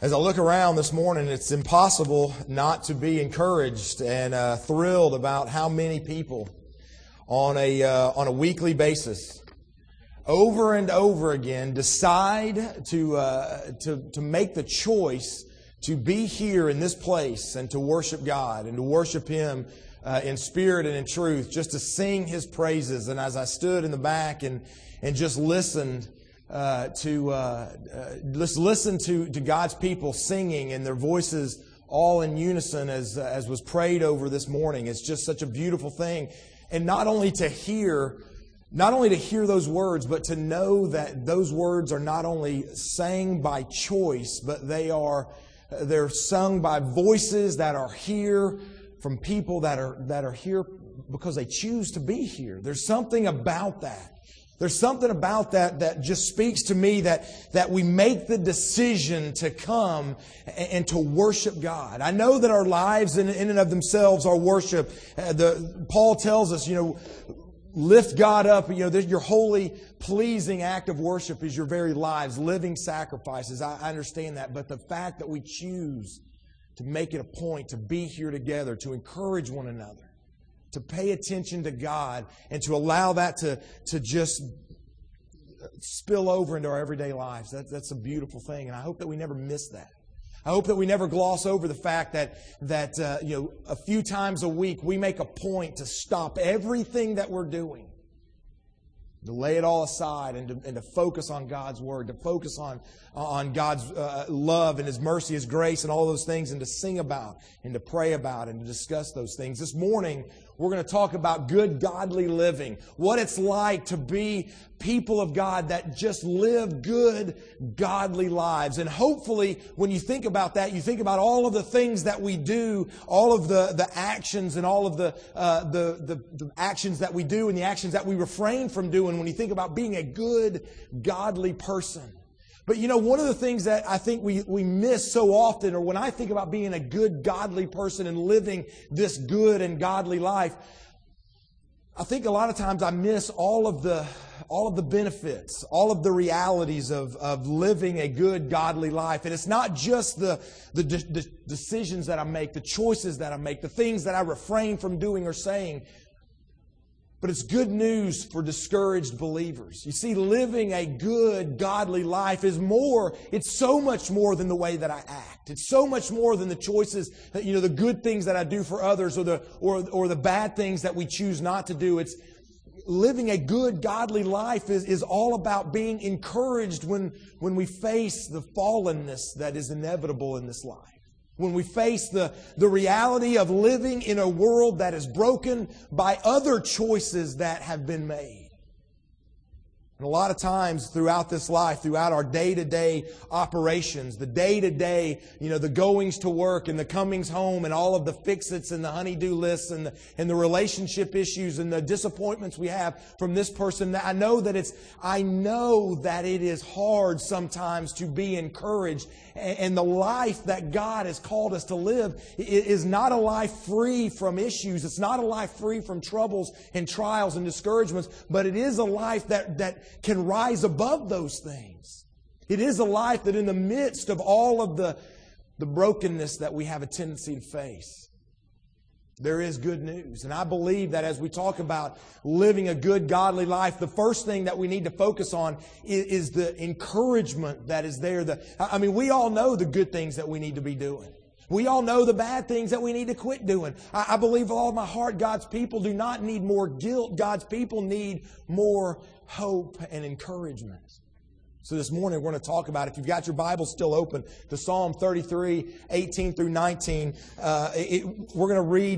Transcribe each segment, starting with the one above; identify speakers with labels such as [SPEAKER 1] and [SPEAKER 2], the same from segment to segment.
[SPEAKER 1] As I look around this morning, it's impossible not to be encouraged and thrilled about how many people on a weekly basis, over and over again, decide to make the choice to be here in this place and to worship God and to worship Him in spirit and in truth, just to sing His praises. And as I stood in the back and just listened let's listen to God's people singing and their voices all in unison as was prayed over this morning. It's just such a beautiful thing. And not only to hear those words, but to know that those words are not only sang by choice, but they're sung by voices that are here from people that are here because they choose to be here. There's something about that. There's something about that just speaks to me that we make the decision to come and to worship God. I know that our lives in and of themselves are worship. Paul tells us, lift God up. Your holy, pleasing act of worship is your very lives, living sacrifices. I understand that. But the fact that we choose to make it a point to be here together, to encourage one another, to pay attention to God, and to allow that to just spill over into our everyday lives. That's a beautiful thing, and I hope that we never miss that. I hope that we never gloss over the fact that a few times a week we make a point to stop everything that we're doing, to lay it all aside and to focus on God's Word, to focus on God's love and His mercy, His grace, and all those things, and to sing about and to pray about and to discuss those things. This morning, we're going to talk about good, godly living, what it's like to be people of God that just live good, godly lives. And hopefully, when you think about that, you think about all of the things that we do, all of the actions and all of the actions that we do and the actions that we refrain from doing when you think about being a good, godly person. But one of the things that I think we miss so often, or when I think about being a good, godly person and living this good and godly life, I think a lot of times I miss all of the benefits, all of the realities of living a good, godly life. And it's not just the decisions that I make, the choices that I make, the things that I refrain from doing or saying, but it's good news for discouraged believers. You see, living a good, godly life it's so much more than the way that I act. It's so much more than the choices, the good things that I do for others or the bad things that we choose not to do. It's living a good, godly life is all about being encouraged when we face the fallenness that is inevitable in this life. When we face the reality of living in a world that is broken by other choices that have been made. And a lot of times throughout this life, throughout our day-to-day operations, the day-to-day, the goings to work and the comings home and all of the fix-its and the honey-do lists and the relationship issues and the disappointments we have from this person, I know that it is hard sometimes to be encouraged. And the life that God has called us to live is not a life free from issues. It's not a life free from troubles and trials and discouragements, but it is a life that can rise above those things. It is a life that in the midst of all of the brokenness that we have a tendency to face, there is good news. And I believe that as we talk about living a good, godly life, the first thing that we need to focus on is the encouragement that is there. We all know the good things that we need to be doing. We all know the bad things that we need to quit doing. I believe with all of my heart God's people do not need more guilt. God's people need more hope and encouragement. So this morning we're going to talk about, if you've got your Bible still open, to Psalm 33, 18 through 19. We're going to read,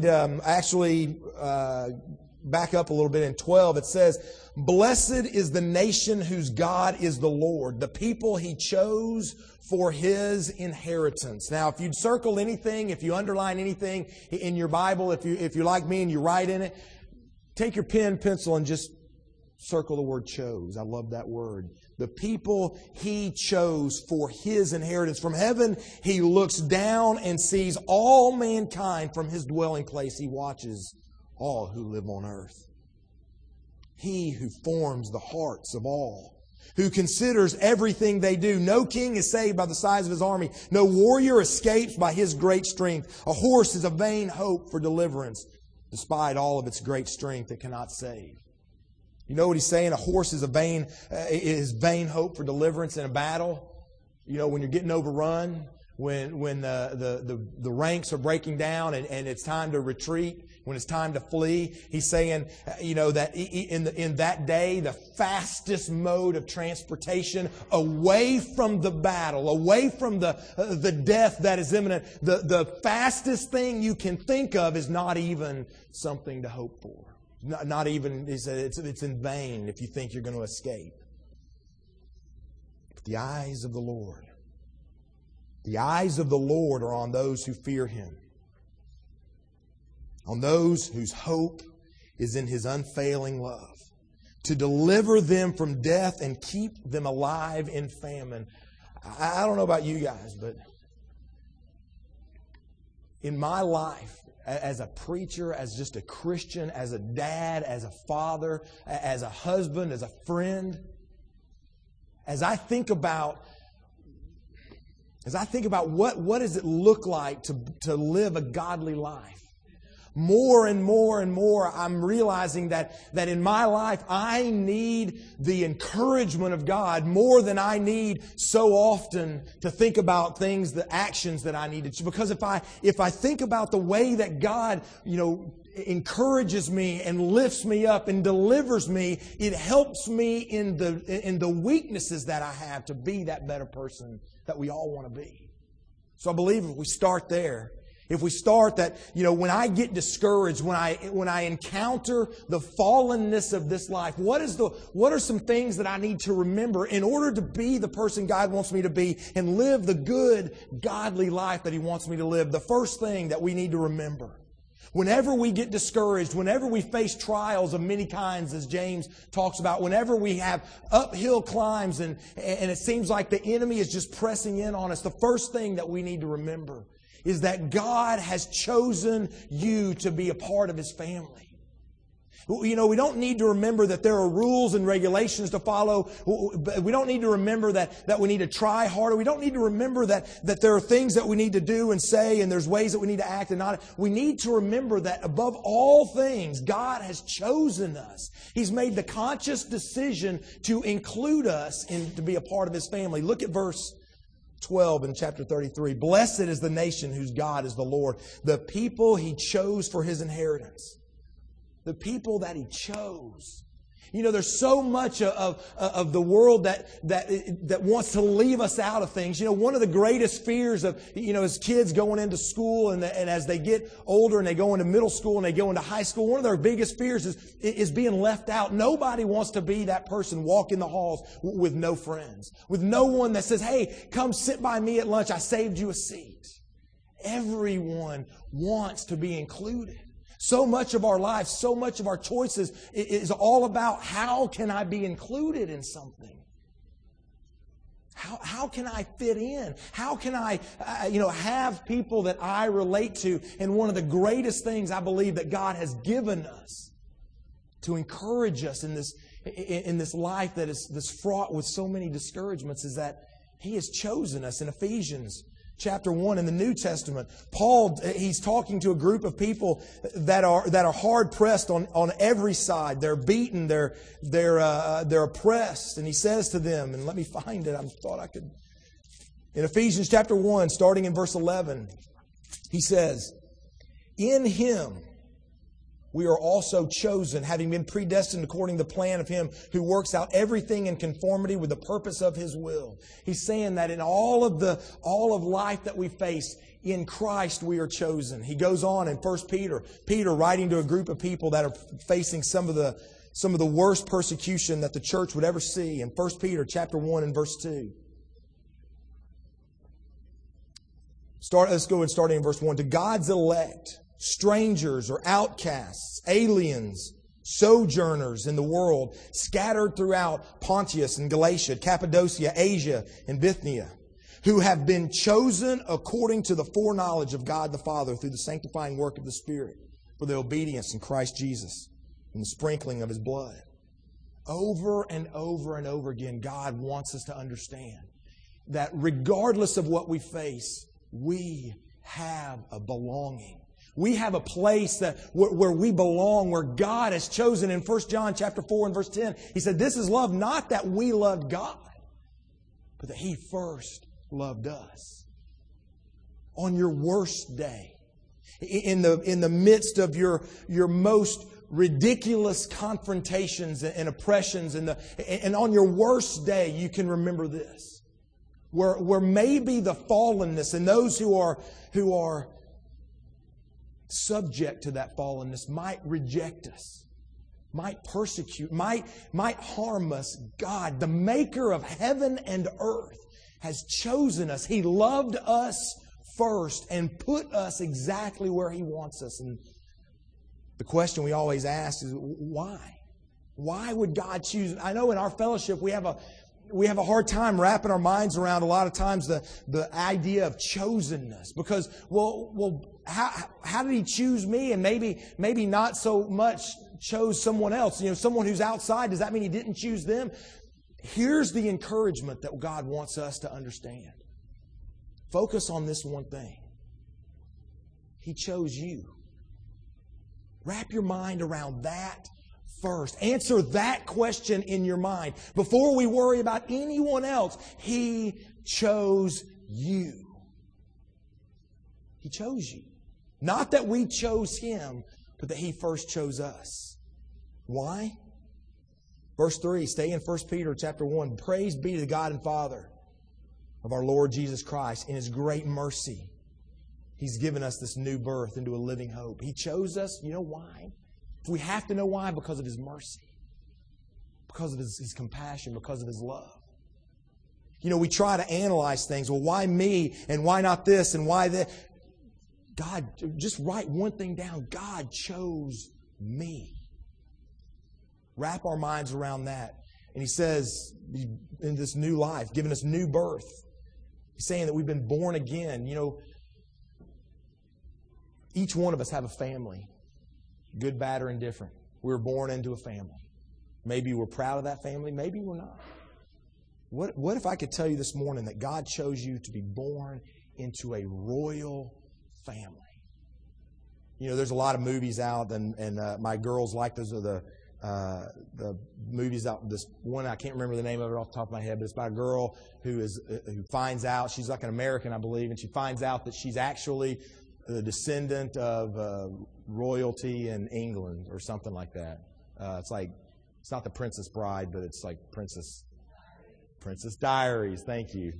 [SPEAKER 1] back up a little bit in 12. It says, "Blessed is the nation whose God is the Lord, the people He chose for His inheritance." Now, if you'd circle anything, if you underline anything in your Bible, if you're like me and you write in it, take your pen, pencil, and just circle the word chose. I love that word. The people He chose for His inheritance. From heaven, He looks down and sees all mankind. From His dwelling place, He watches all who live on earth. He who forms the hearts of all who considers everything they do. No king is saved by the size of his army. No warrior escapes by his great strength. A horse is a vain hope for deliverance, despite all of its great strength it cannot save. You know what he's saying? A horse is vain hope for deliverance in a battle. You know, when you're getting overrun, when the ranks are breaking down and it's time to retreat, when it's time to flee. He's saying, you know, that in that day, the fastest mode of transportation away from the battle, away from the death that is imminent, the fastest thing you can think of is not even something to hope for. Not even, he said, it's in vain if you think you're going to escape. But the eyes of the Lord are on those who fear Him, on those whose hope is in His unfailing love, to deliver them from death and keep them alive in famine. I don't know about you guys, but in my life, as a preacher, as just a Christian, as a dad, as a father, as a husband, as a friend, as I think about what does it look like to live a godly life, more and more and more, I'm realizing that in my life, I need the encouragement of God more than I need so often to think about things, the actions that I need to. Because if I think about the way that God, you know, encourages me and lifts me up and delivers me, it helps me in the weaknesses that I have to be that better person that we all want to be. So I believe if we start there, if we start that, you know, when I get discouraged, when I encounter the fallenness of this life, what are some things that I need to remember in order to be the person God wants me to be and live the good, godly life that He wants me to live? The first thing that we need to remember, whenever we get discouraged, whenever we face trials of many kinds, as James talks about, whenever we have uphill climbs and it seems like the enemy is just pressing in on us, the first thing that we need to remember is that God has chosen you to be a part of His family. You know, we don't need to remember that there are rules and regulations to follow. We don't need to remember that we need to try harder. We don't need to remember that there are things that we need to do and say, and there's ways that we need to act and not. We need to remember that above all things, God has chosen us. He's made the conscious decision to include us and to be a part of His family. Look at verse 12 in chapter 33. Blessed is the nation whose God is the Lord, the people He chose for His inheritance. The people that He chose. You know, there's so much of the world that wants to leave us out of things. You know, one of the greatest fears of, you know, as kids going into school and as they get older and they go into middle school and they go into high school, one of their biggest fears is being left out. Nobody wants to be that person walking the halls with no friends, with no one that says, hey, come sit by me at lunch. I saved you a seat. Everyone wants to be included. So much of our lives, so much of our choices is all about how can I be included in something? How can I fit in? How can I, have people that I relate to? And one of the greatest things I believe that God has given us to encourage us in this life that is this fraught with so many discouragements is that He has chosen us. In Ephesians chapter 1 in the New Testament, Paul, he's talking to a group of people that are hard pressed on every side. They're beaten, they're oppressed, and he says to them, and let me find it. I thought I could. In Ephesians chapter 1, starting in verse 11, he says, "In Him we are also chosen, having been predestined according to the plan of Him who works out everything in conformity with the purpose of His will." He's saying that in all of life that we face, in Christ we are chosen. He goes on in 1 Peter, writing to a group of people that are facing some of the worst persecution that the church would ever see. In 1 Peter chapter 1 and verse 2. Let's go and starting in verse 1. To God's elect, strangers or outcasts, aliens, sojourners in the world, scattered throughout Pontus and Galatia, Cappadocia, Asia, and Bithynia, who have been chosen according to the foreknowledge of God the Father through the sanctifying work of the Spirit for their obedience in Christ Jesus and the sprinkling of His blood. Over and over and over again, God wants us to understand that regardless of what we face, we have a belonging. We have a place where we belong, where God has chosen. In 1 John chapter 4 and verse 10, He said, this is love, not that we loved God, but that He first loved us. On your worst day, in the midst of your most ridiculous confrontations and oppressions, and on your worst day, you can remember this. Where maybe the fallenness and those who are subject to that fallenness might reject us, might persecute, might harm us. God, the maker of heaven and earth, has chosen us. He loved us first and put us exactly where He wants us. And the question we always ask is, why? Why would God choose? I know in our fellowship we have a hard time wrapping our minds around a lot of times the idea of chosenness. Because, how did He choose me and maybe not so much chose someone else? Someone who's outside, does that mean He didn't choose them? Here's the encouragement that God wants us to understand. Focus on this one thing. He chose you. Wrap your mind around that first. Answer that question in your mind. Before we worry about anyone else, He chose you. He chose you. Not that we chose Him, but that He first chose us. Why? Verse 3, stay in 1 Peter chapter 1. Praise be to the God and Father of our Lord Jesus Christ. In His great mercy, He's given us this new birth into a living hope. He chose us. You know why? If we have to know why, because of His mercy. Because of His compassion. Because of His love. We try to analyze things. Well, why me? And why not this? And why that? God, just write one thing down. God chose me. Wrap our minds around that. And He says, in this new life, giving us new birth. He's saying that we've been born again. Each one of us have a family. Good, bad, or indifferent. We were born into a family. Maybe we're proud of that family. Maybe we're not. What if I could tell you this morning that God chose you to be born into a royal family? There's a lot of movies out, and my girls like those. Are the movies out. This one, I can't remember the name of it off the top of my head, but it's about a girl who finds out, she's like an American, I believe, and she finds out that she's actually the descendant of royalty in England or something like that. It's not the Princess Bride, but it's like Princess Diaries. Thank you.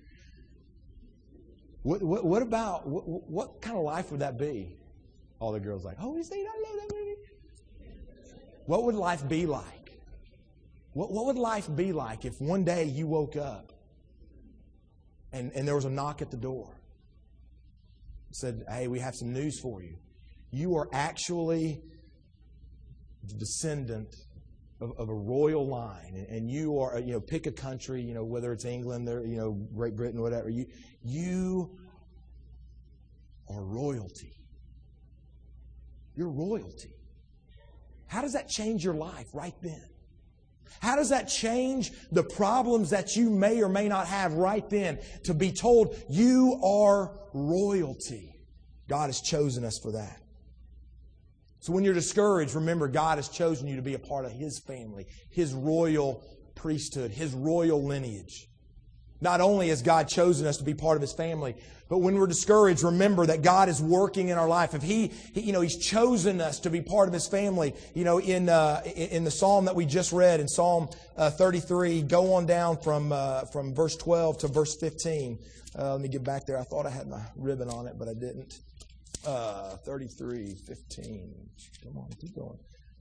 [SPEAKER 1] What kind of life would that be? All the girls like, oh, you see, I love that movie. What would life be like? What would life be like if one day you woke up and there was a knock at the door? It said, hey, we have some news for you. You are actually the descendant of a royal line, and you are, pick a country, whether it's England or, Great Britain, whatever. You are royalty. You're royalty. How does that change your life right then? How does that change the problems that you may or may not have right then? To be told you are royalty. God has chosen us for that. So when you're discouraged, remember God has chosen you to be a part of His family, His royal priesthood, His royal lineage. Not only has God chosen us to be part of His family, but when we're discouraged, remember that God is working in our life. If He's chosen us to be part of His family, in the Psalm that we just read, in Psalm 33, go on down from verse 12 to verse 15. Let me get back there. I thought I had my ribbon on it, but I didn't. 33, 15. Come on, keep going.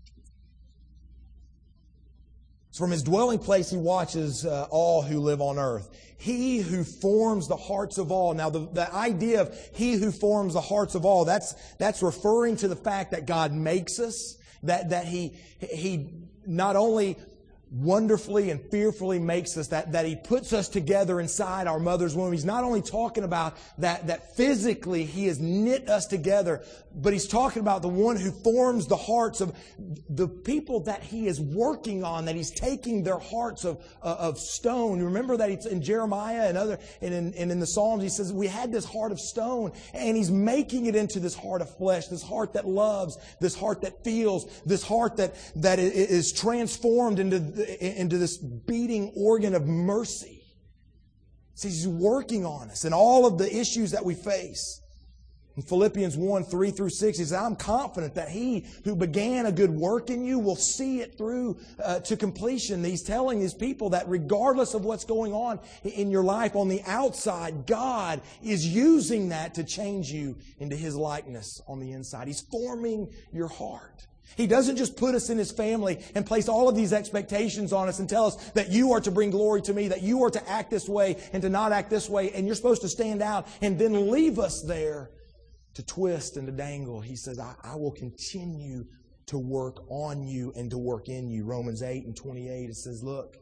[SPEAKER 1] From His dwelling place He watches all who live on earth. He who forms the hearts of all. Now, the idea of He who forms the hearts of all, that's referring to the fact that God makes us, that He not only wonderfully and fearfully makes us, that He puts us together inside our mother's womb. He's not only talking about that physically He has knit us together, but He's talking about the one who forms the hearts of the people that He is working on, that He's taking their hearts of stone. You remember that it's in Jeremiah and in the Psalms, He says, we had this heart of stone, and He's making it into this heart of flesh, this heart that loves, this heart that feels, this heart that is transformed into this beating organ of mercy. See, He's working on us and all of the issues that we face. In Philippians 1, 3 through 6, He says, I'm confident that He who began a good work in you will see it through to completion. He's telling His people that regardless of what's going on in your life on the outside, God is using that to change you into His likeness on the inside. He's forming your heart. He doesn't just put us in His family and place all of these expectations on us and tell us that you are to bring glory to me, that you are to act this way and to not act this way, and you're supposed to stand out and then leave us there to twist and to dangle. He says, I will continue to work on you and to work in you. Romans 8 and 28, it says, look,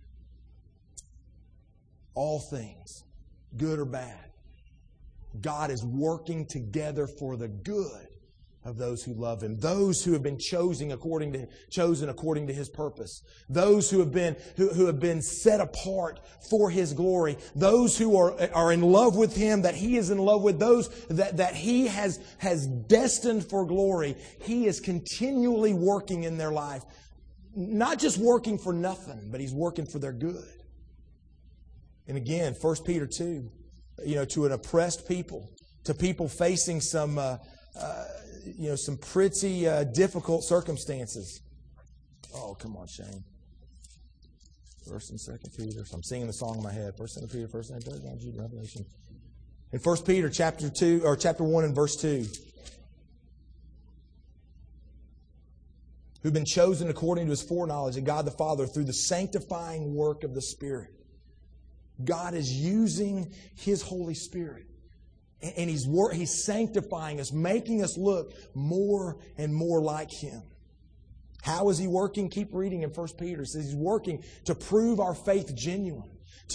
[SPEAKER 1] all things, good or bad, God is working together for the good of those who love Him, those who have been chosen according to His purpose, those who have been set apart for His glory, those who are in love with Him, that He is in love with, those that He has destined for glory. He is continually working in their life, not just working for nothing, but He's working for their good. And again, 1 Peter 2, to an oppressed people, to people facing some pretty difficult circumstances. Oh, come on, Shane. 1st and 2nd Peter. So I'm singing the song in my head. 1st and 2nd Peter, 1st and 3rd, Jude, Revelation. In 1 Peter chapter 1 and verse 2. Who've been chosen according to His foreknowledge of God the Father through the sanctifying work of the Spirit. God is using His Holy Spirit. And He's sanctifying us, making us look more and more like Him. How is He working? Keep reading in 1 Peter. It says He's working to prove our faith genuine.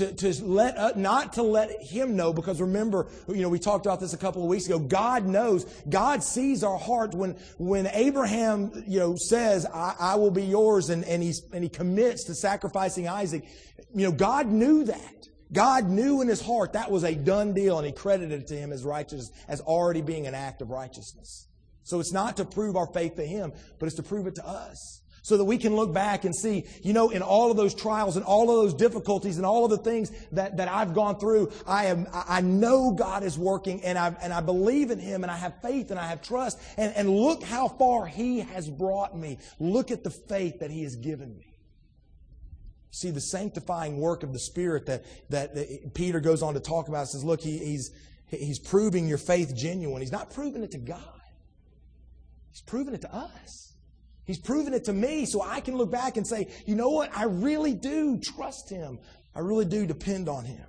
[SPEAKER 1] Not to let Him know, because remember, we talked about this a couple of weeks ago. God knows. God sees our heart. When Abraham, says, I will be yours, and he commits to sacrificing Isaac, God knew that. God knew in His heart that was a done deal, and He credited it to Him as righteous, as already being an act of righteousness. So it's not to prove our faith to Him, but it's to prove it to us. So that we can look back and see, in all of those trials and all of those difficulties and all of the things that I've gone through, I know God is working, and I believe in Him, and I have faith and I have trust. And look how far He has brought me. Look at the faith that He has given me. See, the sanctifying work of the Spirit that Peter goes on to talk about says, look, he's proving your faith genuine. He's not proving it to God. He's proving it to us. He's proving it to me so I can look back and say, you know what? I really do trust Him. I really do depend on Him.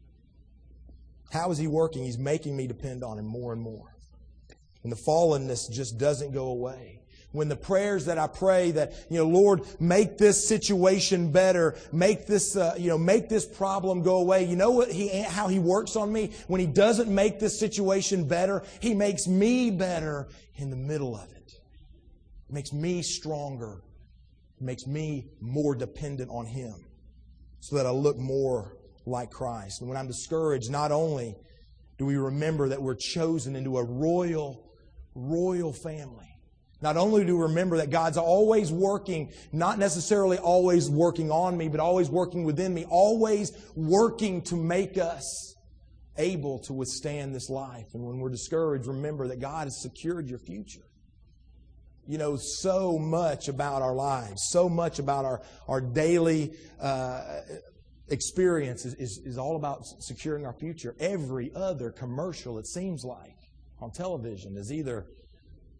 [SPEAKER 1] How is He working? He's making me depend on Him more and more. And the fallenness just doesn't go away. When the prayers that I pray that, Lord, make this situation better, make this problem go away. You know how He works on me? When He doesn't make this situation better, He makes me better in the middle of it. It makes me stronger. It makes me more dependent on Him so that I look more like Christ. And when I'm discouraged, not only do we remember that we're chosen into a royal family, not only do we remember that God's always working, not necessarily always working on me, but always working within me, always working to make us able to withstand this life. And when we're discouraged, remember that God has secured your future. So much about our lives, so much about our daily experience is all about securing our future. Every other commercial, it seems like, on television is either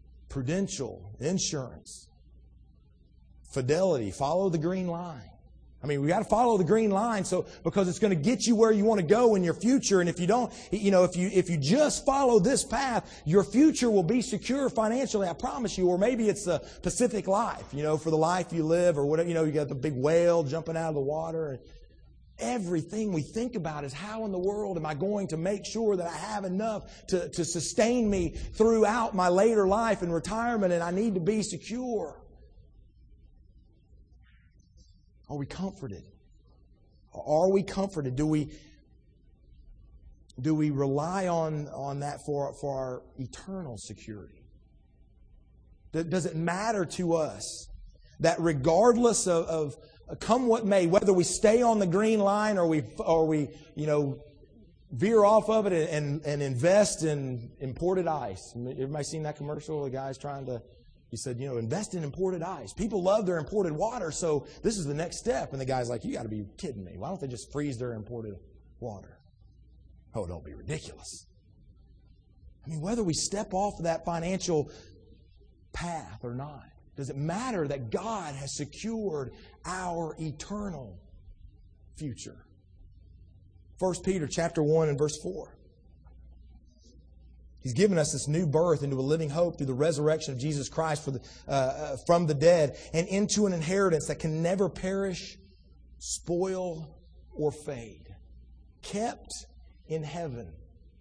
[SPEAKER 1] Prudential, insurance, Fidelity, follow the green line. I mean, we got to follow the green line because it's going to get you where you want to go in your future. And if you don't, if you just follow this path, your future will be secure financially, I promise you. Or maybe it's a Pacific life, for the life you live, or whatever, you got the big whale jumping out of the water. And everything we think about is, how in the world am I going to make sure that I have enough to sustain me throughout my later life and retirement, and I need to be secure. Are we comforted? Are we comforted? Do we rely on that for our eternal security? Does it matter to us that regardless of come what may, whether we stay on the green line or we veer off of it and invest in imported ice? Everybody seen that commercial? The guy's he said, invest in imported ice. People love their imported water, so this is the next step. And the guy's like, you got to be kidding me. Why don't they just freeze their imported water? Oh, don't be ridiculous. I mean, whether we step off of that financial path or not, does it matter that God has secured our eternal future? 1 Peter chapter 1 and verse 4. He's given us this new birth into a living hope through the resurrection of Jesus Christ from the dead, and into an inheritance that can never perish, spoil, or fade. Kept in heaven.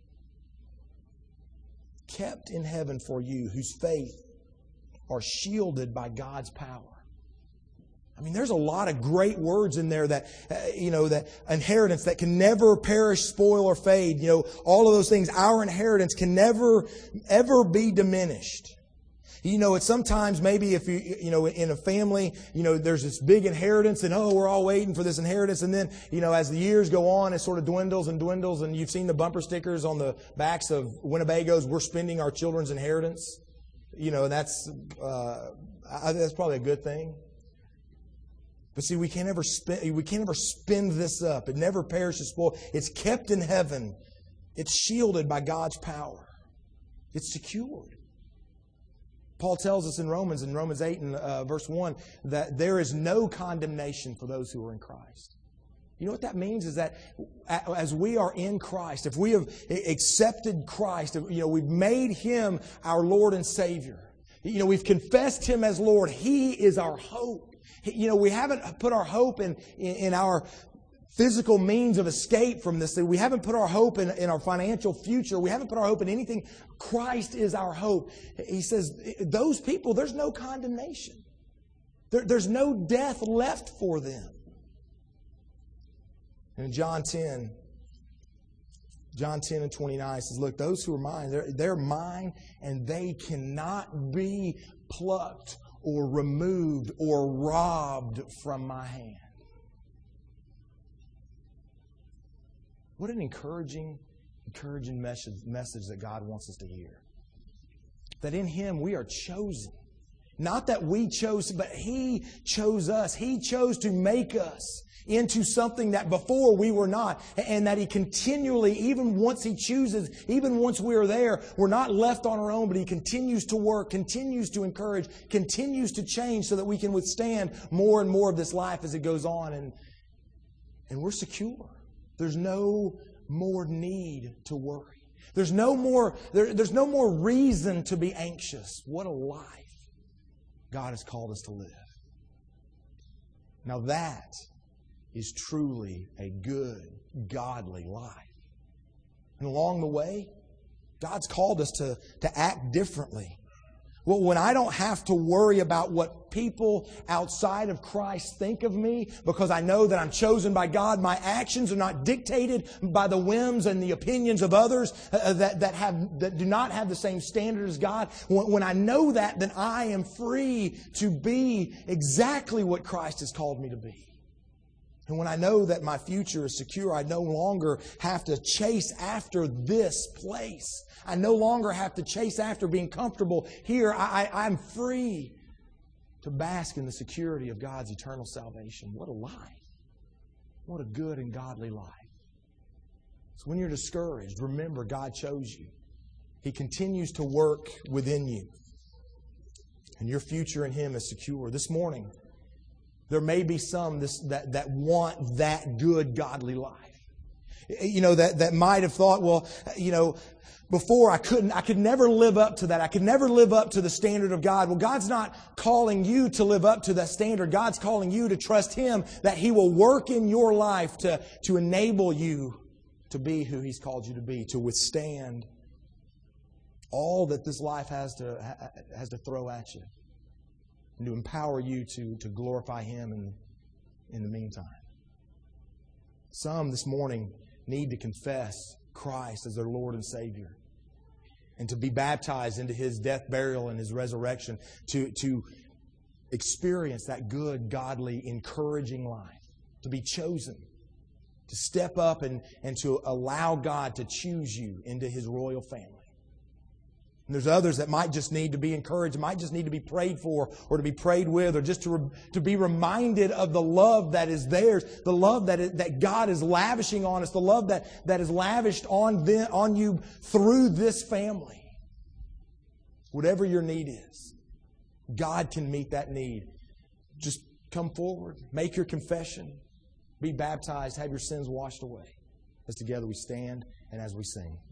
[SPEAKER 1] Kept in heaven for you, whose faith are shielded by God's power. I mean, there's a lot of great words in there that inheritance that can never perish, spoil, or fade. All of those things. Our inheritance can never, ever be diminished. It's sometimes maybe if in a family, there's this big inheritance and, we're all waiting for this inheritance. And then, as the years go on, it sort of dwindles. And you've seen the bumper stickers on the backs of Winnebagos, we're spending our children's inheritance. And that's probably a good thing. But see, we can't ever spend this up. It never perishes, spoil. It's kept in heaven. It's shielded by God's power. It's secured. Paul tells us in Romans 8 and verse 1 that there is no condemnation for those who are in Christ. You know what that means is that as we are in Christ, if we have accepted Christ, we've made Him our Lord and Savior. We've confessed Him as Lord. He is our hope. We haven't put our hope in our physical means of escape from this thing. We haven't put our hope in our financial future. We haven't put our hope in anything. Christ is our hope. He says, those people, there's no condemnation. There's no death left for them. And in John 10 and 29 says, look, those who are mine, they're mine, and they cannot be plucked or removed or robbed from my hand. What an encouraging message that God wants us to hear. That in Him we are chosen. Not that we chose, but He chose us. He chose to make us into something that before we were not. And that He continually, even once He chooses, even once we are there, we're not left on our own, but He continues to work, continues to encourage, continues to change so that we can withstand more and more of this life as it goes on. And we're secure. There's no more need to worry. There's no more reason to be anxious. What a life God has called us to live. Now that is truly a good, godly life. And along the way, God's called us to act differently. Well, when I don't have to worry about what people outside of Christ think of me, because I know that I'm chosen by God, my actions are not dictated by the whims and the opinions of others that do not have the same standard as God. When I know that, then I am free to be exactly what Christ has called me to be. And when I know that my future is secure, I no longer have to chase after this place. I no longer have to chase after being comfortable here. I'm free to bask in the security of God's eternal salvation. What a life. What a good and godly life. So when you're discouraged, remember God chose you. He continues to work within you. And your future in Him is secure. This morning, There may be some that want that good, godly life. That might have thought, well, before I could never live up to that. I could never live up to the standard of God. Well, God's not calling you to live up to that standard. God's calling you to trust Him, that He will work in your life to enable you to be who He's called you to be, to withstand all that this life has to throw at you, and to empower you to glorify Him in the meantime. Some this morning need to confess Christ as their Lord and Savior, and to be baptized into His death, burial, and His resurrection, to experience that good, godly, encouraging life, to be chosen, to step up and to allow God to choose you into His royal family. And there's others that might just need to be encouraged, might just need to be prayed for or to be prayed with, or just to be reminded of the love that is theirs, the love that God is lavishing on us, the love that is lavished on you through this family. Whatever your need is, God can meet that need. Just come forward, make your confession, be baptized, have your sins washed away. As together we stand and as we sing.